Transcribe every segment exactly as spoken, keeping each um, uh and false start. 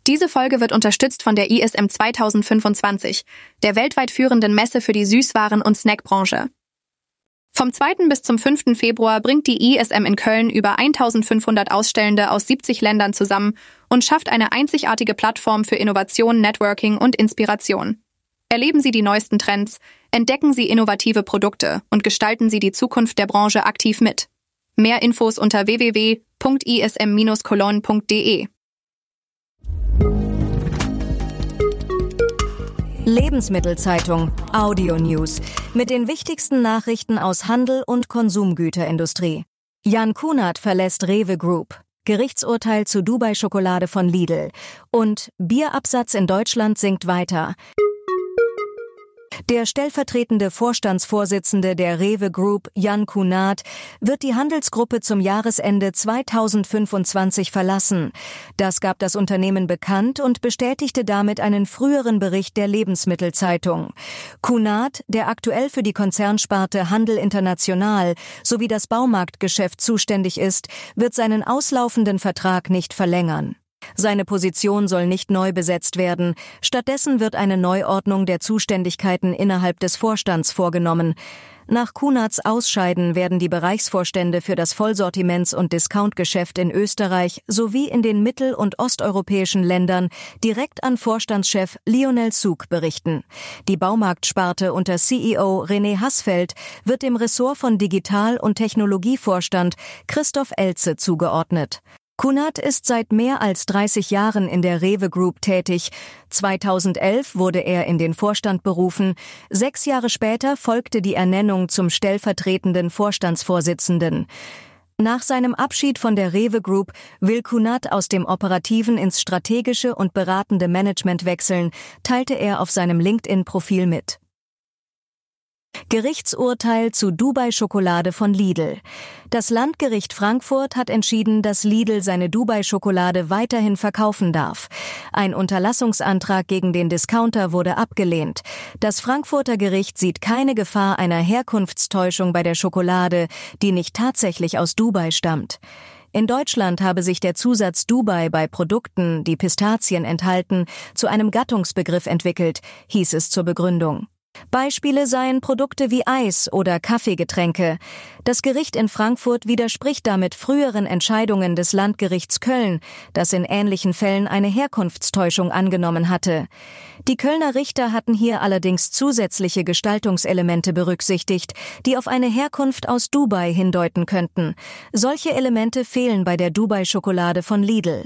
Diese Folge wird unterstützt von der I S M zweitausendfünfundzwanzig, der weltweit führenden Messe für die Süßwaren- und Snackbranche. Vom zweiten bis zum fünften Februar bringt die I S M in Köln über eintausendfünfhundert Ausstellende aus siebzig Ländern zusammen und schafft eine einzigartige Plattform für Innovation, Networking und Inspiration. Erleben Sie die neuesten Trends, entdecken Sie innovative Produkte und gestalten Sie die Zukunft der Branche aktiv mit. Mehr Infos unter w w w punkt i s m dash cologne punkt d e. Lebensmittelzeitung Audio News mit den wichtigsten Nachrichten aus Handel und Konsumgüterindustrie. Jan Kunert verlässt Rewe Group. Gerichtsurteil zu Dubai-Schokolade von Lidl. Und Bierabsatz in Deutschland sinkt weiter. Der stellvertretende Vorstandsvorsitzende der Rewe Group, Jan Kunert, wird die Handelsgruppe zum Jahresende zweitausendfünfundzwanzig verlassen. Das gab das Unternehmen bekannt und bestätigte damit einen früheren Bericht der Lebensmittelzeitung. Kunert, der aktuell für die Konzernsparte Handel International sowie das Baumarktgeschäft zuständig ist, wird seinen auslaufenden Vertrag nicht verlängern. Seine Position soll nicht neu besetzt werden. Stattdessen wird eine Neuordnung der Zuständigkeiten innerhalb des Vorstands vorgenommen. Nach Kunerts Ausscheiden werden die Bereichsvorstände für das Vollsortiments- und Discountgeschäft in Österreich sowie in den mittel- und osteuropäischen Ländern direkt an Vorstandschef Lionel Suk berichten. Die Baumarktsparte unter C E O René Hassfeld wird dem Ressort von Digital- und Technologievorstand Christoph Elze zugeordnet. Kunert ist seit mehr als dreißig Jahren in der Rewe Group tätig. zweitausendelf wurde er in den Vorstand berufen. Sechs Jahre später folgte die Ernennung zum stellvertretenden Vorstandsvorsitzenden. Nach seinem Abschied von der Rewe Group will Kunert aus dem Operativen ins strategische und beratende Management wechseln, teilte er auf seinem LinkedIn-Profil mit. Gerichtsurteil zu Dubai-Schokolade von Lidl. Das Landgericht Frankfurt hat entschieden, dass Lidl seine Dubai-Schokolade weiterhin verkaufen darf. Ein Unterlassungsantrag gegen den Discounter wurde abgelehnt. Das Frankfurter Gericht sieht keine Gefahr einer Herkunftstäuschung bei der Schokolade, die nicht tatsächlich aus Dubai stammt. In Deutschland habe sich der Zusatz Dubai bei Produkten, die Pistazien enthalten, zu einem Gattungsbegriff entwickelt, hieß es zur Begründung. Beispiele seien Produkte wie Eis oder Kaffeegetränke. Das Gericht in Frankfurt widerspricht damit früheren Entscheidungen des Landgerichts Köln, das in ähnlichen Fällen eine Herkunftstäuschung angenommen hatte. Die Kölner Richter hatten hier allerdings zusätzliche Gestaltungselemente berücksichtigt, die auf eine Herkunft aus Dubai hindeuten könnten. Solche Elemente fehlen bei der Dubai-Schokolade von Lidl.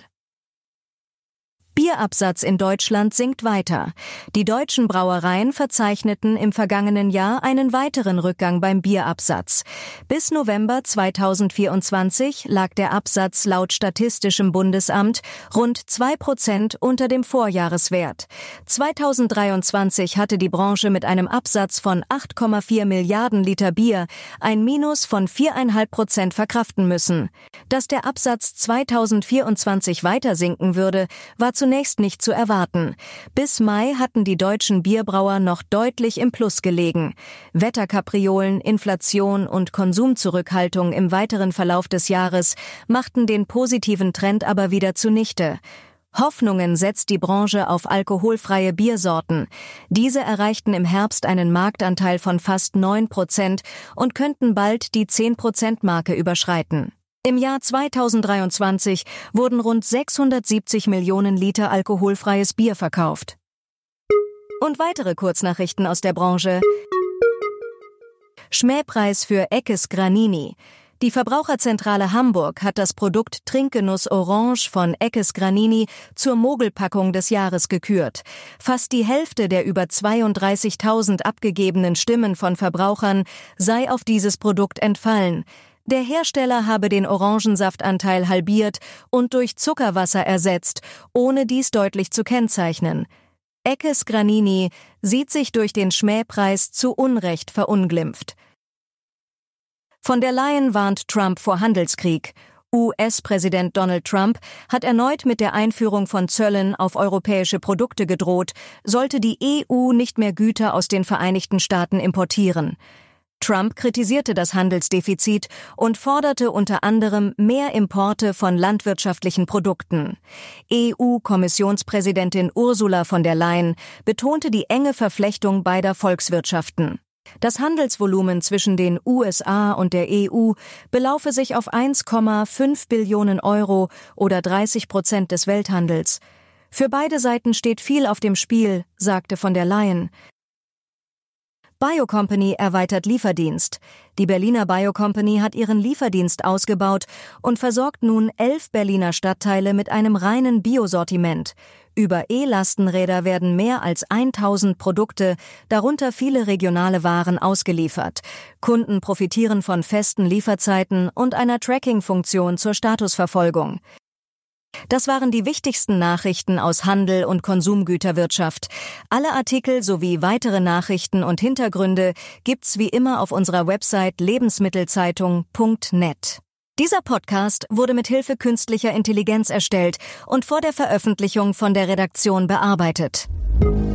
Bierabsatz in Deutschland sinkt weiter. Die deutschen Brauereien verzeichneten im vergangenen Jahr einen weiteren Rückgang beim Bierabsatz. Bis November zweitausendvierundzwanzig lag der Absatz laut Statistischem Bundesamt rund zwei Prozent unter dem Vorjahreswert. zweitausenddreiundzwanzig hatte die Branche mit einem Absatz von acht Komma vier Milliarden Liter Bier ein Minus von vier Komma fünf Prozent verkraften müssen. Dass der Absatz zweitausendvierundzwanzig weiter sinken würde, war zunächst nicht zu erwarten. Bis Mai hatten die deutschen Bierbrauer noch deutlich im Plus gelegen. Wetterkapriolen, Inflation und Konsumzurückhaltung im weiteren Verlauf des Jahres machten den positiven Trend aber wieder zunichte. Hoffnungen setzt die Branche auf alkoholfreie Biersorten. Diese erreichten im Herbst einen Marktanteil von fast neun Prozent und könnten bald die zehn Prozent Marke überschreiten. Im Jahr zweitausenddreiundzwanzig wurden rund sechshundertsiebzig Millionen Liter alkoholfreies Bier verkauft. Und weitere Kurznachrichten aus der Branche. Schmähpreis für Eckes Granini. Die Verbraucherzentrale Hamburg hat das Produkt Trinkgenuss Orange von Eckes Granini zur Mogelpackung des Jahres gekürt. Fast die Hälfte der über zweiunddreißigtausend abgegebenen Stimmen von Verbrauchern sei auf dieses Produkt entfallen. Der Hersteller habe den Orangensaftanteil halbiert und durch Zuckerwasser ersetzt, ohne dies deutlich zu kennzeichnen. Eckes Granini sieht sich durch den Schmähpreis zu Unrecht verunglimpft. Von der Leyen warnt Trump vor Handelskrieg. U S-Präsident Donald Trump hat erneut mit der Einführung von Zöllen auf europäische Produkte gedroht, sollte die E U nicht mehr Güter aus den Vereinigten Staaten importieren. Trump kritisierte das Handelsdefizit und forderte unter anderem mehr Importe von landwirtschaftlichen Produkten. E U-Kommissionspräsidentin Ursula von der Leyen betonte die enge Verflechtung beider Volkswirtschaften. Das Handelsvolumen zwischen den U S A und der E U belaufe sich auf eins Komma fünf Billionen Euro oder dreißig Prozent des Welthandels. Für beide Seiten steht viel auf dem Spiel, sagte von der Leyen. Biocompany erweitert Lieferdienst. Die Berliner Biocompany hat ihren Lieferdienst ausgebaut und versorgt nun elf Berliner Stadtteile mit einem reinen Biosortiment. Über E-Lastenräder werden mehr als tausend Produkte, darunter viele regionale Waren, ausgeliefert. Kunden profitieren von festen Lieferzeiten und einer Tracking-Funktion zur Statusverfolgung. Das waren die wichtigsten Nachrichten aus Handel und Konsumgüterwirtschaft. Alle Artikel sowie weitere Nachrichten und Hintergründe gibt's wie immer auf unserer Website lebensmittelzeitung punkt net. Dieser Podcast wurde mit Hilfe künstlicher Intelligenz erstellt und vor der Veröffentlichung von der Redaktion bearbeitet.